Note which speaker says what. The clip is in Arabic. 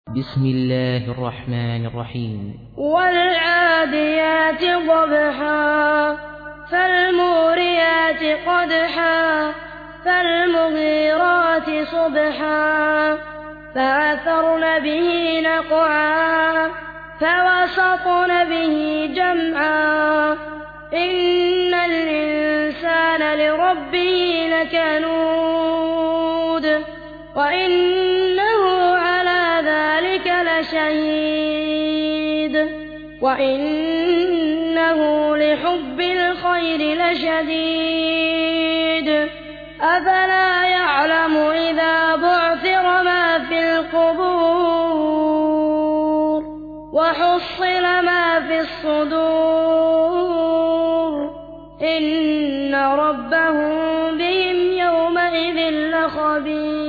Speaker 1: بسم الله الرحمن الرحيم.
Speaker 2: والعاديات ضبحا فالموريات قدحا فالمغيرات صبحا فأثرن به نقعا فوسطن به جمعا إن الإنسان لربه لكنود وإنه على ذلك لشهيد وإنه لحب الخير لشديد أفلا يعلم إذا بعثر ما في القبور وحصل ما في الصدور إن ربهم بهم يومئذ لخبير.